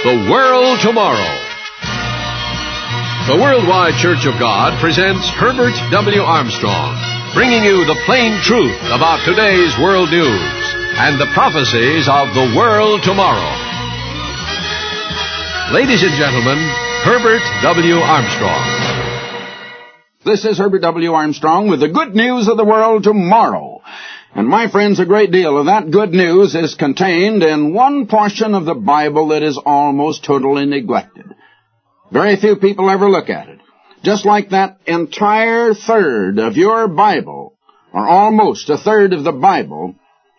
The World Tomorrow. The Worldwide Church of God presents Herbert W. Armstrong, bringing you the plain truth about today's world news and the prophecies of the world tomorrow. Ladies and gentlemen, Herbert W. Armstrong. This is Herbert W. Armstrong with the good news of the world tomorrow. And my friends, a great deal of that good news is contained in one portion of the Bible that is almost totally neglected. Very few people ever look at it. Just like that entire third of your Bible, or almost a third of the Bible,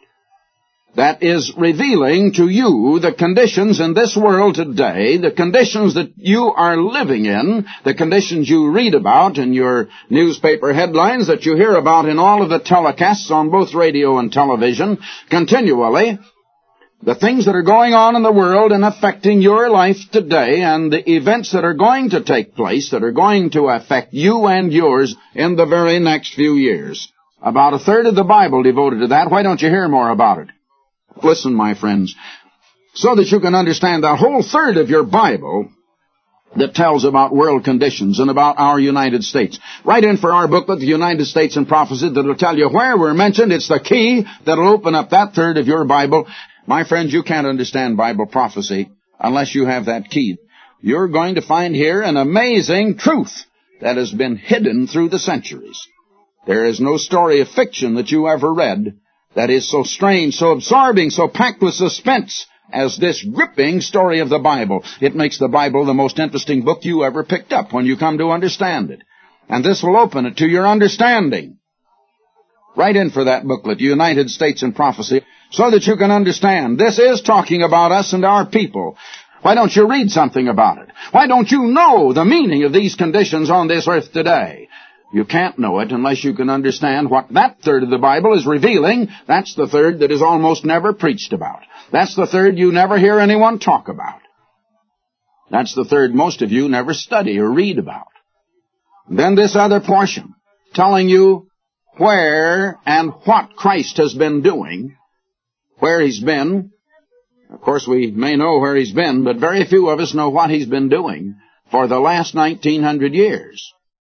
that is revealing to you the conditions in this world today, the conditions that you are living in, the conditions you read about in your newspaper headlines, that you hear about in all of the telecasts on both radio and television, continually, the things that are going on in the world and affecting your life today, and the events that are going to take place, that are going to affect you and yours in the very next few years. About a third of the Bible devoted to that. Why don't you hear more about it? Listen, my friends, so that you can understand that whole third of your Bible that tells about world conditions and about our United States. Write in for our booklet, The United States in Prophecy, that will tell you where we're mentioned. It's the key that will open up that third of your Bible. My friends, you can't understand Bible prophecy unless you have that key. You're going to find here an amazing truth that has been hidden through the centuries. There is no story of fiction that you ever read that is so strange, so absorbing, so packed with suspense as this gripping story of the Bible. It makes the Bible the most interesting book you ever picked up when you come to understand it. And this will open it to your understanding. Write in for that booklet, United States in Prophecy, so that you can understand. This is talking about us and our people. Why don't you read something about it? Why don't you know the meaning of these conditions on this earth today? You can't know it unless you can understand what that third of the Bible is revealing. That's the third that is almost never preached about. That's the third you never hear anyone talk about. That's the third most of you never study or read about. Then this other portion, telling you where and what Christ has been doing, where He's been. Of course, we may know where He's been, but very few of us know what He's been doing for the last 1900 years.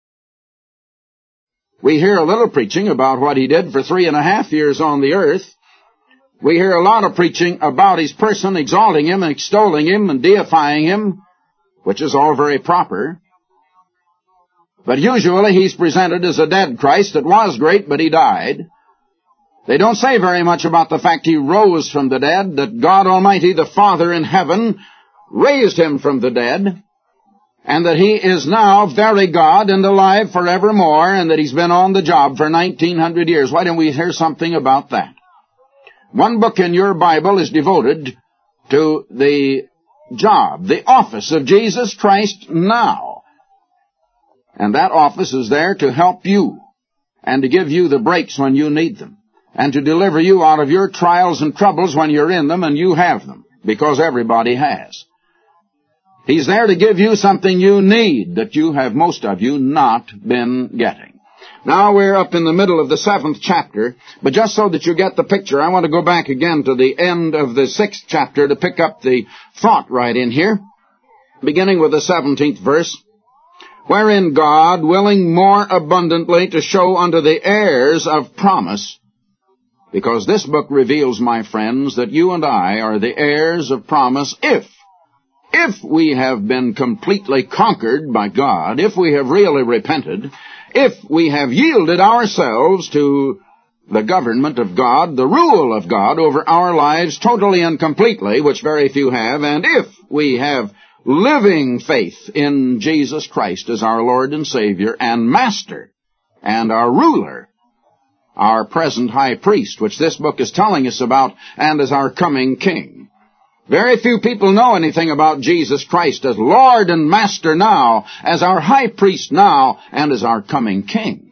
We hear a little preaching about what He did for 3.5 years on the earth. We hear a lot of preaching about His person, exalting Him and extolling Him and deifying Him, which is all very proper. But usually He's presented as a dead Christ that was great, but He died. They don't say very much about the fact He rose from the dead, that God Almighty, the Father in heaven, raised Him from the dead, and that He is now very God and alive forevermore, and that He's been on the job for 1900 years. Why don't we hear something about that? One book in your Bible is devoted to the job, the office of Jesus Christ now. And that office is there to help you and to give you the breaks when you need them and to deliver you out of your trials and troubles when you're in them, and you have them, because everybody has. He's there to give you something you need that you have, most of you, not been getting. Now we're up in the middle of the 7th chapter, but just so that you get the picture, I want to go back again to the end of the 6th chapter to pick up the thought right in here, beginning with the 17th verse, wherein God, willing more abundantly to show unto the heirs of promise, because this book reveals, my friends, that you and I are the heirs of promise if we have been completely conquered by God, if we have really repented, if we have yielded ourselves to the government of God, the rule of God over our lives totally and completely, which very few have, and if we have living faith in Jesus Christ as our Lord and Savior and Master and our ruler, our present high priest, which this book is telling us about, and as our coming King. Very few people know anything about Jesus Christ as Lord and Master now, as our high priest now, and as our coming King.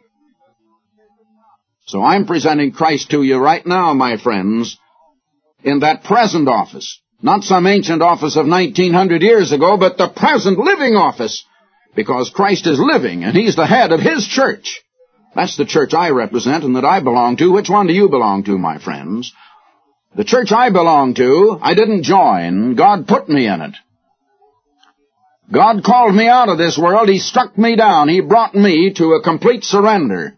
So I'm presenting Christ to you right now, my friends, in that present office. Not some ancient office of 1900 years ago, but the present living office, because Christ is living, and He's the head of His church. That's the church I represent and that I belong to. Which one do you belong to, my friends? The church I belong to, I didn't join. God put me in it. God called me out of this world. He struck me down. He brought me to a complete surrender.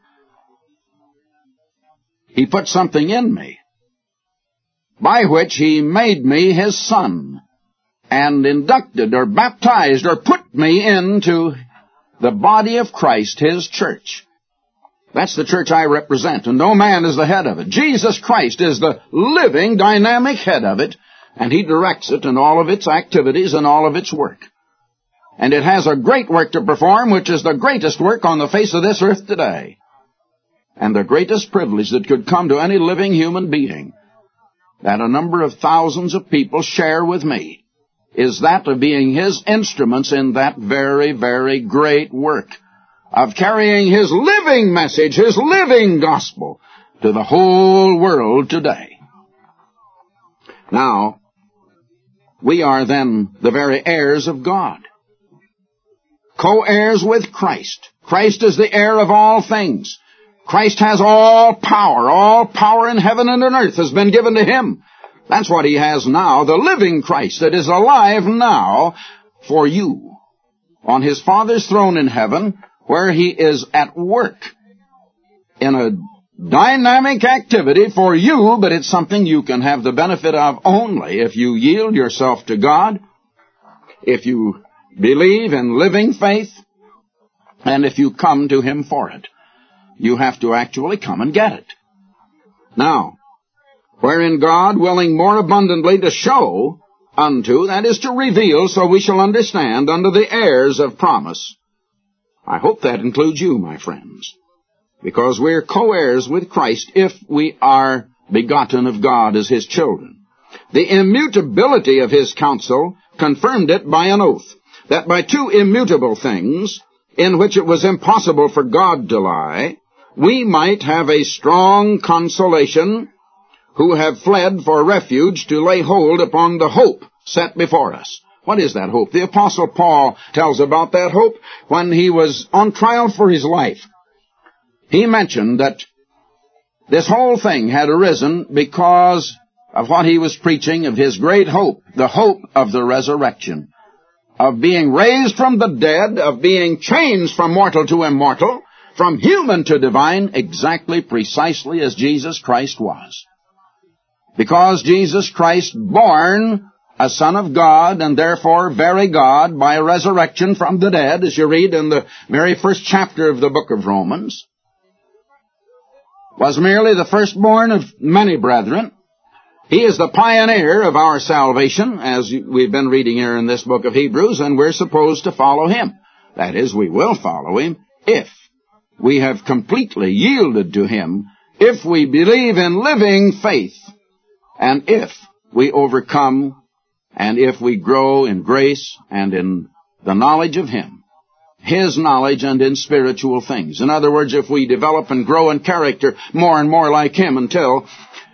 He put something in me by which He made me His son and inducted or baptized or put me into the body of Christ, His church. That's the church I represent, and no man is the head of it. Jesus Christ is the living, dynamic head of it, and He directs it in all of its activities and all of its work. And it has a great work to perform, which is the greatest work on the face of this earth today, and the greatest privilege that could come to any living human being, that a number of thousands of people share with me, is that of being His instruments in that very, very great work of carrying His living message, His living gospel to the whole world today. Now, we are then the very heirs of God, co-heirs with Christ. Christ is the heir of all things. Christ has all power in heaven and on earth has been given to Him. That's what He has now, the living Christ that is alive now for you on His Father's throne in heaven, where He is at work in a dynamic activity for you, but it's something you can have the benefit of only if you yield yourself to God, if you believe in living faith, and if you come to Him for it. You have to actually come and get it. Now, wherein God, willing more abundantly to show unto, that is to reveal, so we shall understand, unto the heirs of promise. I hope that includes you, my friends, because we're co-heirs with Christ if we are begotten of God as His children. The immutability of His counsel confirmed it by an oath, that by two immutable things, in which it was impossible for God to lie, we might have a strong consolation, who have fled for refuge to lay hold upon the hope set before us. What is that hope? The Apostle Paul tells about that hope when he was on trial for his life. He mentioned that this whole thing had arisen because of what he was preaching of his great hope, the hope of the resurrection, of being raised from the dead, of being changed from mortal to immortal, from human to divine, exactly, precisely as Jesus Christ was. Because Jesus Christ, born a Son of God, and therefore very God, by a resurrection from the dead, as you read in the very first chapter of the book of Romans, was merely the firstborn of many brethren. He is the pioneer of our salvation, as we've been reading here in this book of Hebrews, and we're supposed to follow Him. That is, we will follow Him if we have completely yielded to Him, if we believe in living faith, and if we overcome, and if we grow in grace and in the knowledge of Him, His knowledge and in spiritual things. In other words, if we develop and grow in character more and more like Him until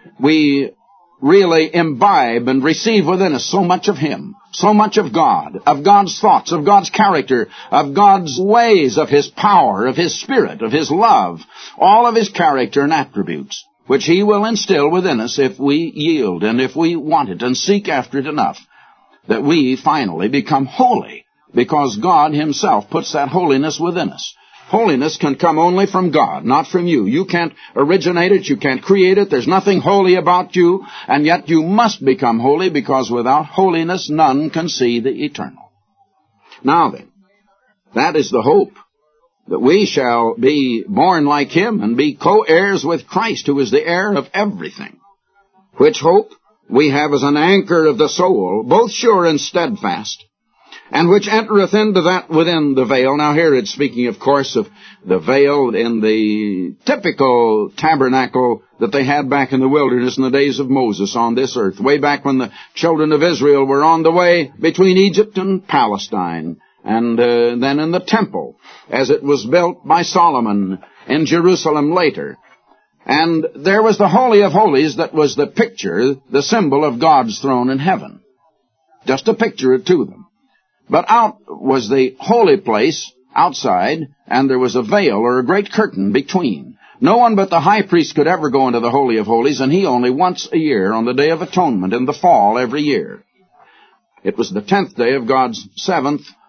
we really imbibe and receive within us so much of Him, so much of God, of God's thoughts, of God's character, of God's ways, of His power, of His Spirit, of His love, all of His character and attributes, which He will instill within us if we yield and if we want it and seek after it enough, that we finally become holy, because God Himself puts that holiness within us. Holiness can come only from God, not from you. You can't originate it, you can't create it, there's nothing holy about you, and yet you must become holy, because without holiness none can see the eternal. Now then, that is the hope, that we shall be born like Him and be co-heirs with Christ, who is the heir of everything. Which hope we have as an anchor of the soul, both sure and steadfast, and which entereth into that within the veil. Now here it's speaking, of course, of the veil in the typical tabernacle that they had back in the wilderness in the days of Moses on this earth, way back when the children of Israel were on the way between Egypt and Palestine, and then in the temple, as it was built by Solomon in Jerusalem later. And there was the Holy of Holies that was the picture, the symbol of God's throne in heaven. Just to picture it to them. But out was the holy place outside, and there was a veil or a great curtain between. No one but the high priest could ever go into the Holy of Holies, and he only once a year on the Day of Atonement in the fall every year. It was the 10th day of God's 7th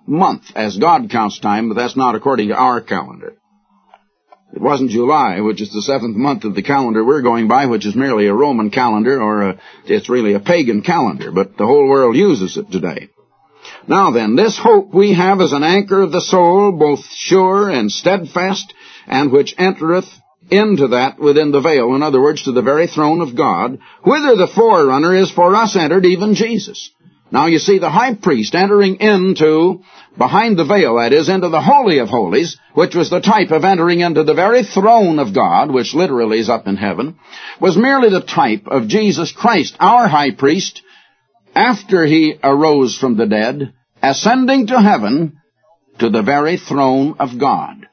month, as God counts time, but that's not according to our calendar. It wasn't July, which is the 7th month of the calendar we're going by, which is merely a Roman calendar, or it's really a pagan calendar, but the whole world uses it today. Now then, this hope we have as an anchor of the soul, both sure and steadfast, and which entereth into that within the veil, in other words, to the very throne of God, whither the forerunner is for us entered, even Jesus. Now you see the high priest entering into, behind the veil, that is, into the Holy of Holies, which was the type of entering into the very throne of God, which literally is up in heaven, was merely the type of Jesus Christ, our high priest, after he arose from the dead, ascending to heaven to the very throne of God.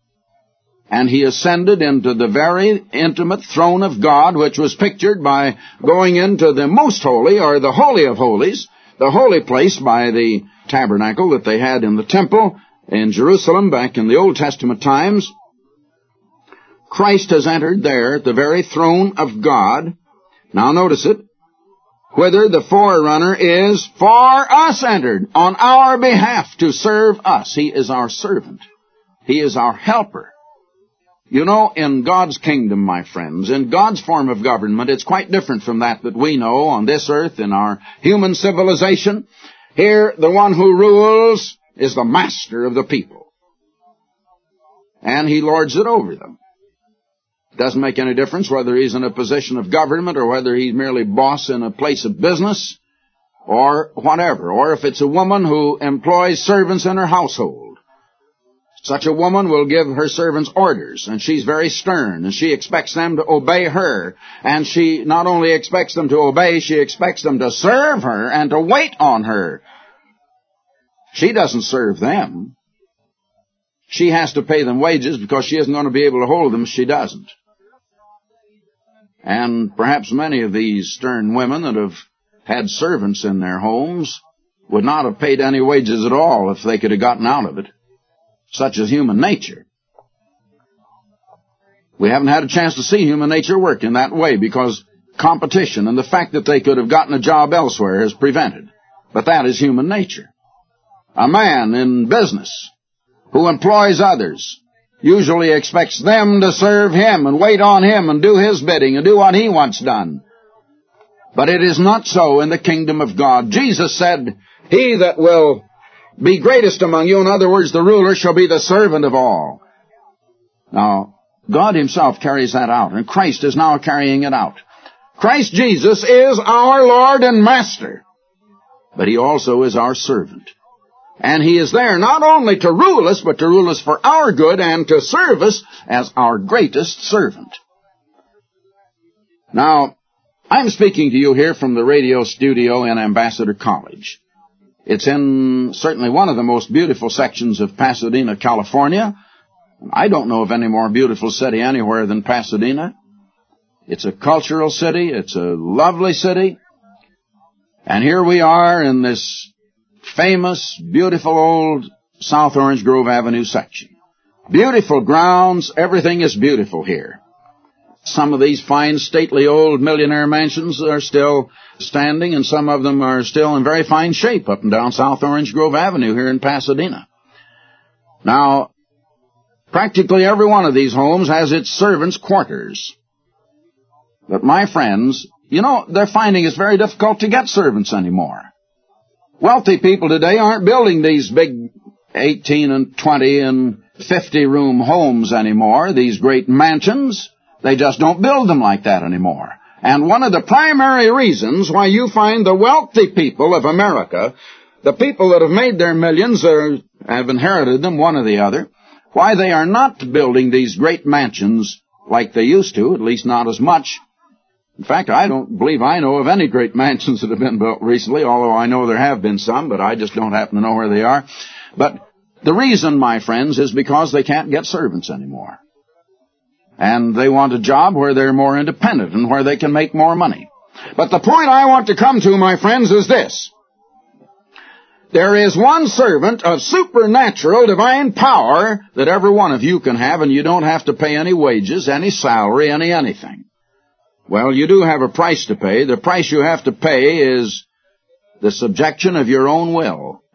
And he ascended into the very intimate throne of God, which was pictured by going into the most holy, or the Holy of Holies, the holy place by the tabernacle that they had in the temple in Jerusalem back in the Old Testament times. Christ has entered there at the very throne of God. Now notice it. Whither the forerunner is for us entered, on our behalf, to serve us. He is our servant. He is our helper. You know, in God's kingdom, my friends, in God's form of government, it's quite different from that we know on this earth in our human civilization. Here, the one who rules is the master of the people. And he lords it over them. It doesn't make any difference whether he's in a position of government or whether he's merely boss in a place of business or whatever. Or if it's a woman who employs servants in her household. Such a woman will give her servants orders, and she's very stern, and she expects them to obey her. And she not only expects them to obey, she expects them to serve her and to wait on her. She doesn't serve them. She has to pay them wages because she isn't going to be able to hold them if she doesn't. And perhaps many of these stern women that have had servants in their homes would not have paid any wages at all if they could have gotten out of it. Such is human nature. We haven't had a chance to see human nature work in that way because competition and the fact that they could have gotten a job elsewhere is prevented. But that is human nature. A man in business who employs others usually expects them to serve him and wait on him and do his bidding and do what he wants done. But it is not so in the kingdom of God. Jesus said, "He that will be greatest among you," in other words, the ruler, "shall be the servant of all." Now, God himself carries that out, and Christ is now carrying it out. Christ Jesus is our Lord and Master, but he also is our servant. And he is there not only to rule us, but to rule us for our good and to serve us as our greatest servant. Now, I'm speaking to you here from the radio studio in Ambassador College. It's in certainly one of the most beautiful sections of Pasadena, California. I don't know of any more beautiful city anywhere than Pasadena. It's a cultural city. It's a lovely city. And here we are in this famous, beautiful old South Orange Grove Avenue section. Beautiful grounds. Everything is beautiful here. Some of these fine, stately old millionaire mansions are still standing, and some of them are still in very fine shape up and down South Orange Grove Avenue here in Pasadena. Now, practically every one of these homes has its servants' quarters. But my friends, you know, they're finding it's very difficult to get servants anymore. Wealthy people today aren't building these big 18 and 20 and 50-room homes anymore, these great mansions. They just don't build them like that anymore. And one of the primary reasons why you find the wealthy people of America, the people that have made their millions or have inherited them, one or the other, why they are not building these great mansions like they used to, at least not as much. In fact, I don't believe I know of any great mansions that have been built recently, although I know there have been some, but I just don't happen to know where they are. But the reason, my friends, is because they can't get servants anymore. And they want a job where they're more independent and where they can make more money. But the point I want to come to, my friends, is this. There is one servant of supernatural divine power that every one of you can have, and you don't have to pay any wages, any salary, anything. Well, you do have a price to pay. The price you have to pay is the subjection of your own will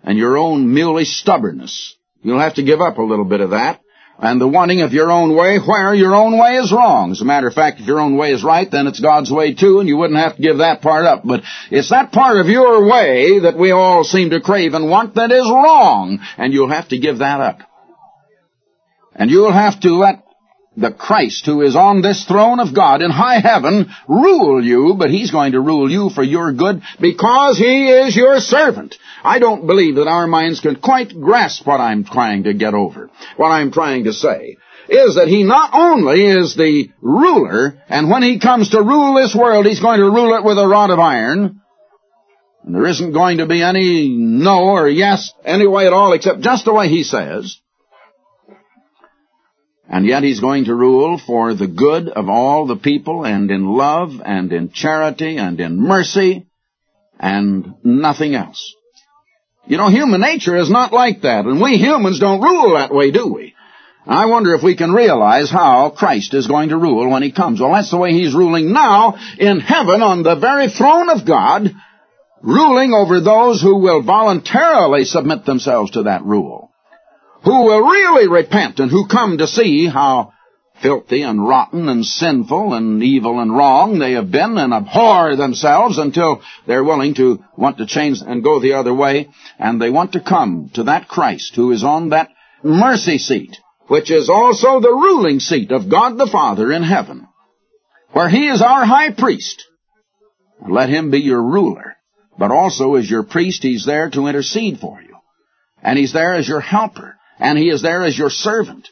and your own mulish stubbornness. You'll have to give up a little bit of that. And the wanting of your own way, where your own way is wrong. As a matter of fact, if your own way is right, then it's God's way too, and you wouldn't have to give that part up. But it's that part of your way that we all seem to crave and want that is wrong, and you'll have to give that up. And you'll have to let the Christ who is on this throne of God in high heaven rule you, but He's going to rule you for your good because He is your servant. I don't believe that our minds can quite grasp what I'm trying to get over. What I'm trying to say is that He not only is the ruler, and when He comes to rule this world, He's going to rule it with a rod of iron. And there isn't going to be any no or yes any way at all except just the way He says. And yet He's going to rule for the good of all the people, and in love, and in charity, and in mercy, and nothing else. You know, human nature is not like that, and we humans don't rule that way, do we? I wonder if we can realize how Christ is going to rule when He comes. Well, that's the way He's ruling now in heaven on the very throne of God, ruling over those who will voluntarily submit themselves to that rule, who will really repent and who come to see how filthy and rotten and sinful and evil and wrong they have been, and abhor themselves until they're willing to want to change and go the other way, and they want to come to that Christ who is on that mercy seat, which is also the ruling seat of God the Father in heaven, where He is our high priest. Let Him be your ruler, but also as your priest He's there to intercede for you, and He's there as your helper, and He is there as your servant.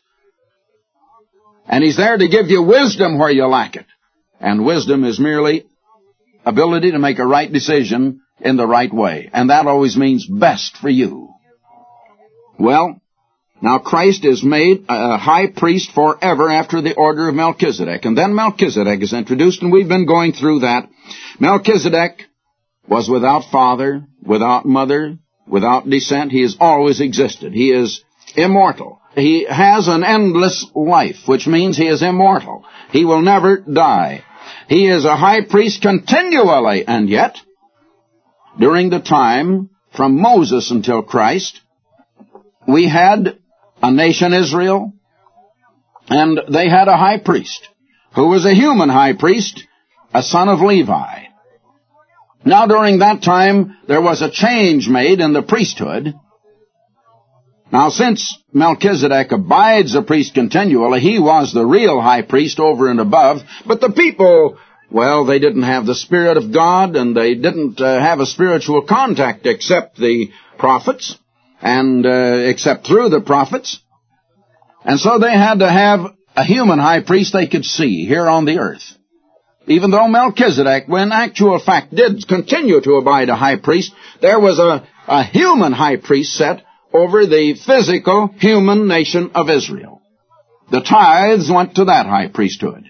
And He's there to give you wisdom where you lack it. And wisdom is merely ability to make a right decision in the right way. And that always means best for you. Well, now Christ is made a high priest forever after the order of Melchizedek. And then Melchizedek is introduced, and we've been going through that. Melchizedek was without father, without mother, without descent. He has always existed. He is immortal. He has an endless life, which means He is immortal. He will never die. He is a high priest continually, and yet, during the time from Moses until Christ, we had a nation Israel, and they had a high priest, who was a human high priest, a son of Levi. Now, during that time, there was a change made in the priesthood. Now, since Melchizedek abides a priest continually, he was the real high priest over and above, but the people, well, they didn't have the Spirit of God, and they didn't have a spiritual contact except the prophets, and except through the prophets. And so they had to have a human high priest they could see here on the earth. Even though Melchizedek, when actual fact did continue to abide a high priest, there was a human high priest set over the physical human nation of Israel. The tithes went to that high priesthood.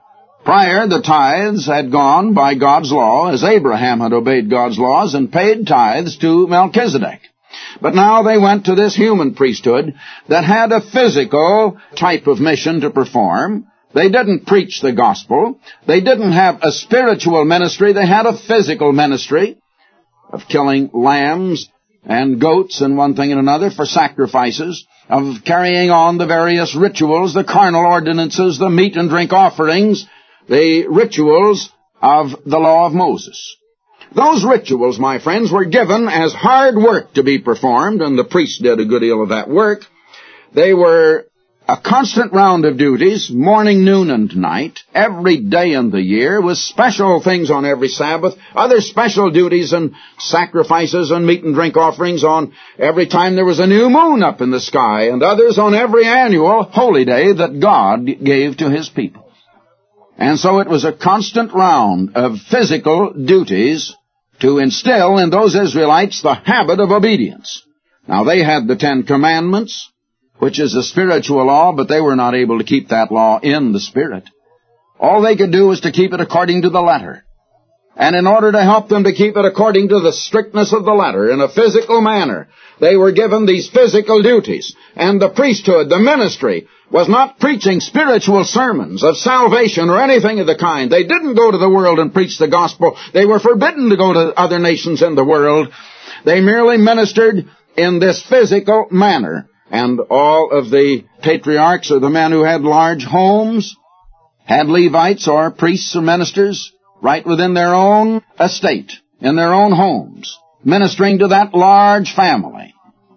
Prior, the tithes had gone by God's law, as Abraham had obeyed God's laws and paid tithes to Melchizedek. But now they went to this human priesthood that had a physical type of mission to perform. They didn't preach the gospel. They didn't have a spiritual ministry. They had a physical ministry of killing lambs and goats and one thing and another for sacrifices, of carrying on the various rituals, the carnal ordinances, the meat and drink offerings, the rituals of the law of Moses. Those rituals, my friends, were given as hard work to be performed, and the priests did a good deal of that work. They were a constant round of duties, morning, noon, and night, every day in the year, with special things on every Sabbath, other special duties and sacrifices and meat and drink offerings on every time there was a new moon up in the sky, and others on every annual holy day that God gave to His people. And so it was a constant round of physical duties to instill in those Israelites the habit of obedience. Now, they had the 10 Commandments, which is a spiritual law, but they were not able to keep that law in the Spirit. All they could do was to keep it according to the letter. And in order to help them to keep it according to the strictness of the letter, in a physical manner, they were given these physical duties. And the priesthood, the ministry, was not preaching spiritual sermons of salvation or anything of the kind. They didn't go to the world and preach the gospel. They were forbidden to go to other nations in the world. They merely ministered in this physical manner. And all of the patriarchs, or the men who had large homes, had Levites or priests or ministers right within their own estate, in their own homes, ministering to that large family.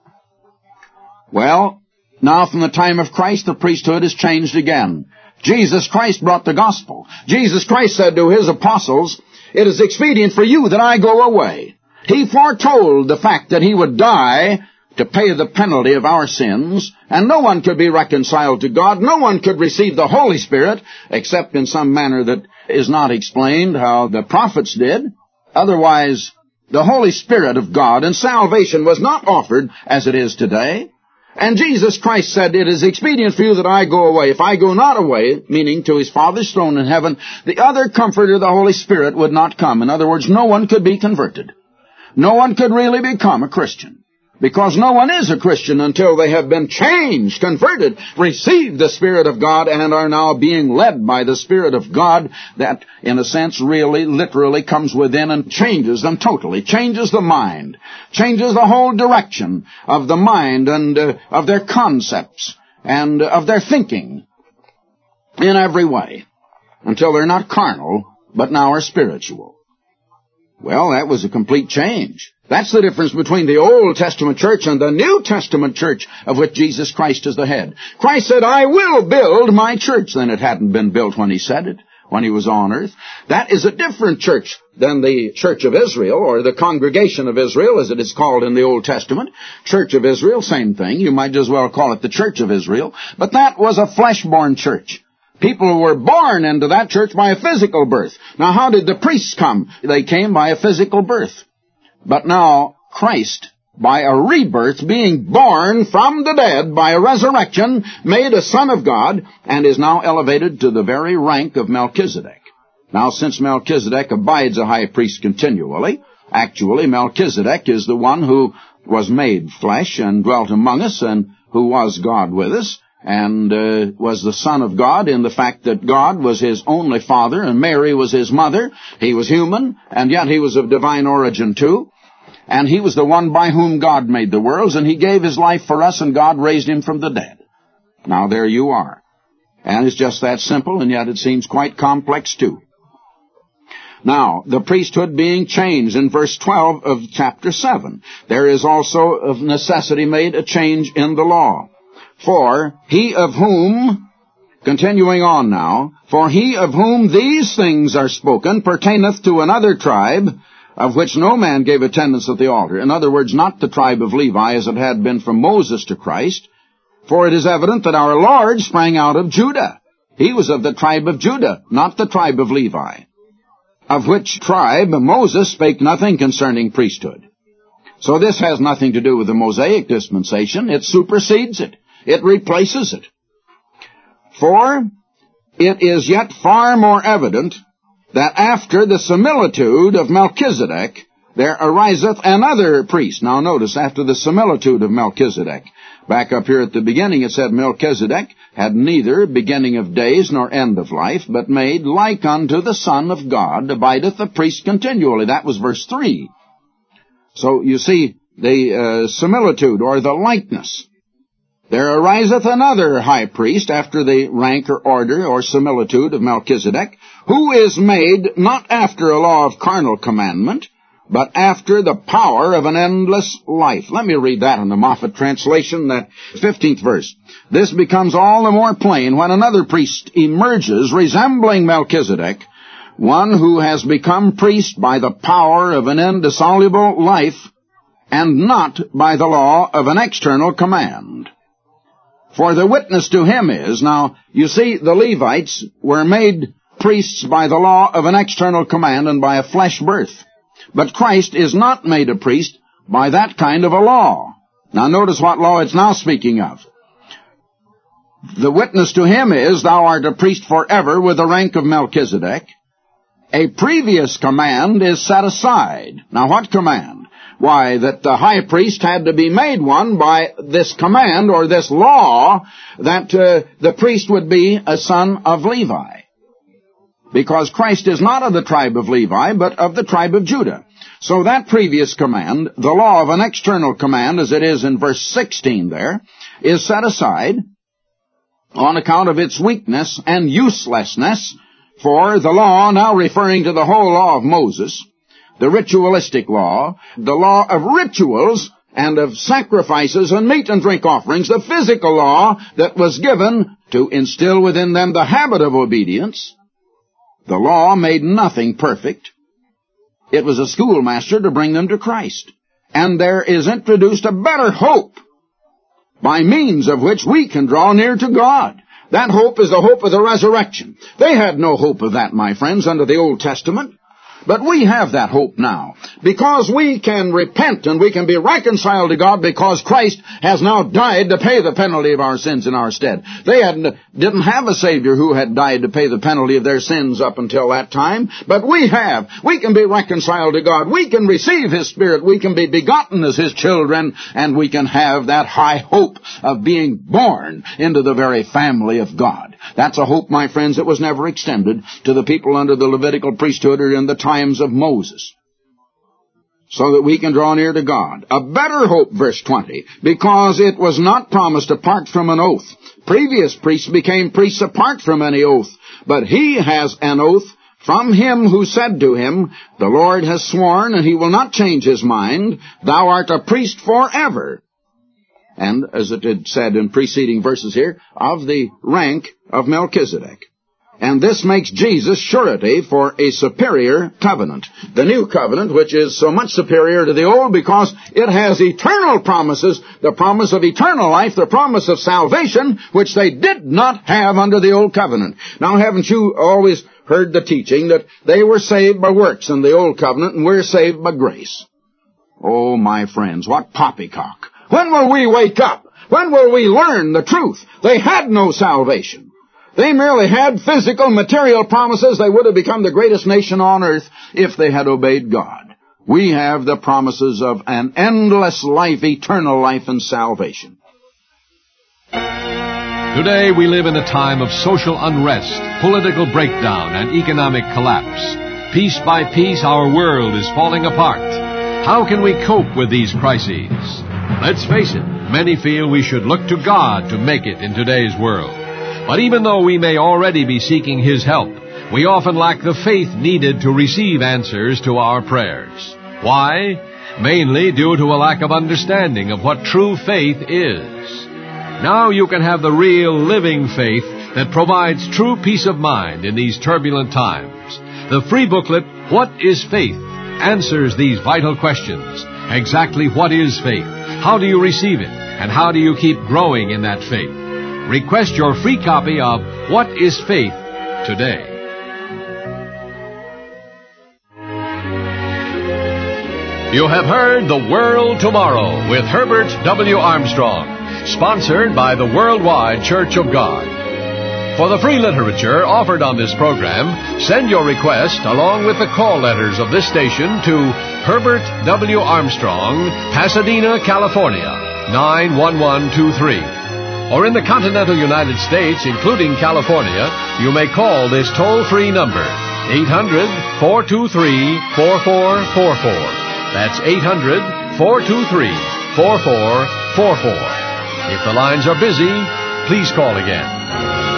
Well, now from the time of Christ, the priesthood has changed again. Jesus Christ brought the gospel. Jesus Christ said to his apostles, "It is expedient for you that I go away." He foretold the fact that he would die to pay the penalty of our sins, and no one could be reconciled to God. No one could receive the Holy Spirit, except in some manner that is not explained how the prophets did. Otherwise, the Holy Spirit of God and salvation was not offered as it is today. And Jesus Christ said, "It is expedient for you that I go away. If I go not away," meaning to his Father's throne in heaven, "the other Comforter, the Holy Spirit, would not come." In other words, no one could be converted. No one could really become a Christian. Because no one is a Christian until they have been changed, converted, received the Spirit of God, and are now being led by the Spirit of God that, in a sense, really, literally comes within and changes them totally, changes the mind, changes the whole direction of the mind and of their concepts and of their thinking in every way, until they're not carnal, but now are spiritual. Well, that was a complete change. That's the difference between the Old Testament church and the New Testament church, of which Jesus Christ is the head. Christ said, "I will build my church." Then it hadn't been built when he said it, when he was on earth. That is a different church than the Church of Israel, or the Congregation of Israel, as it is called in the Old Testament. Church of Israel, same thing. You might as well call it the Church of Israel. But that was a flesh-born church. People were born into that church by a physical birth. Now, how did the priests come? They came by a physical birth. But now, Christ, by a rebirth, being born from the dead by a resurrection, made a Son of God, and is now elevated to the very rank of Melchizedek. Now, since Melchizedek abides a high priest continually, actually Melchizedek is the one who was made flesh and dwelt among us, and who was God with us, and was the Son of God in the fact that God was his only father, and Mary was his mother. He was human, and yet he was of divine origin too. And he was the one by whom God made the worlds, and he gave his life for us, and God raised him from the dead. Now there you are. And it's just that simple, and yet it seems quite complex too. Now, the priesthood being changed in verse 12 of chapter 7. There is also of necessity made a change in the law. For he of whom, continuing on now, for he of whom these things are spoken pertaineth to another tribe, of which no man gave attendance at the altar. In other words, not the tribe of Levi, as it had been from Moses to Christ. For it is evident that our Lord sprang out of Judah. He was of the tribe of Judah, not the tribe of Levi, of which tribe Moses spake nothing concerning priesthood. So this has nothing to do with the Mosaic dispensation. It supersedes it. It replaces it. For it is yet far more evident that after the similitude of Melchizedek, there ariseth another priest. Now notice, after the similitude of Melchizedek. Back up here at the beginning it said Melchizedek had neither beginning of days nor end of life, but made like unto the Son of God, abideth the priest continually. That was verse 3. So you see the similitude, or the likeness. There ariseth another high priest after the rank or order or similitude of Melchizedek, who is made not after a law of carnal commandment, but after the power of an endless life. Let me read that in the Moffat translation, that 15th verse. This becomes all the more plain when another priest emerges resembling Melchizedek, one who has become priest by the power of an indissoluble life, and not by the law of an external command. For the witness to him is, now, you see, the Levites were made priests by the law of an external command and by a flesh birth. But Christ is not made a priest by that kind of a law. Now notice what law it's now speaking of. The witness to him is, thou art a priest forever with the rank of Melchizedek. A previous command is set aside. Now what command? Why, that the high priest had to be made one by this command, or this law, that the priest would be a son of Levi. because Christ is not of the tribe of Levi, but of the tribe of Judah. So that previous command, the law of an external command, as it is in verse 16 there, is set aside on account of its weakness and uselessness, for the law, now referring to the whole law of Moses, the ritualistic law, the law of rituals and of sacrifices and meat and drink offerings, the physical law that was given to instill within them the habit of obedience, the law made nothing perfect. It was a schoolmaster to bring them to Christ. And there is introduced a better hope by means of which we can draw near to God. That hope is the hope of the resurrection. They had no hope of that, my friends, under the Old Testament. But we have that hope now, because we can repent and we can be reconciled to God because Christ has now died to pay the penalty of our sins in our stead. They didn't have a Savior who had died to pay the penalty of their sins up until that time, but we have. We can be reconciled to God. We can receive His Spirit. We can be begotten as His children, and we can have that high hope of being born into the very family of God. That's a hope, my friends, that was never extended to the people under the Levitical priesthood or in the times of Moses, so that we can draw near to God. A better hope, verse 20, because it was not promised apart from an oath. Previous priests became priests apart from any oath, but he has an oath from him who said to him, the Lord has sworn, and he will not change his mind, thou art a priest forever. And, as it had said in preceding verses here, of the rank of Melchizedek. And this makes Jesus surety for a superior covenant. The new covenant, which is so much superior to the old because it has eternal promises, the promise of eternal life, the promise of salvation, which they did not have under the old covenant. Now, haven't you always heard the teaching that they were saved by works in the old covenant and we're saved by grace? Oh, my friends, what poppycock. When will we wake up? When will we learn the truth? They had no salvation. They merely had physical, material promises. They would have become the greatest nation on earth if they had obeyed God. We have the promises of an endless life, eternal life, and salvation. Today we live in a time of social unrest, political breakdown, and economic collapse. Piece by piece, our world is falling apart. How can we cope with these crises? Let's face it, many feel we should look to God to make it in today's world. But even though we may already be seeking His help, we often lack the faith needed to receive answers to our prayers. Why? Mainly due to a lack of understanding of what true faith is. Now you can have the real living faith that provides true peace of mind in these turbulent times. The free booklet, What is Faith?, answers these vital questions. Exactly what is faith? How do you receive it? And how do you keep growing in that faith? Request your free copy of What is Faith today. You have heard The World Tomorrow with Herbert W. Armstrong, sponsored by the Worldwide Church of God. For the free literature offered on this program, send your request along with the call letters of this station to Herbert W. Armstrong, Pasadena, California, 91123. Or in the continental United States, including California, you may call this toll-free number, 800-423-4444. That's 800-423-4444. If the lines are busy, please call again.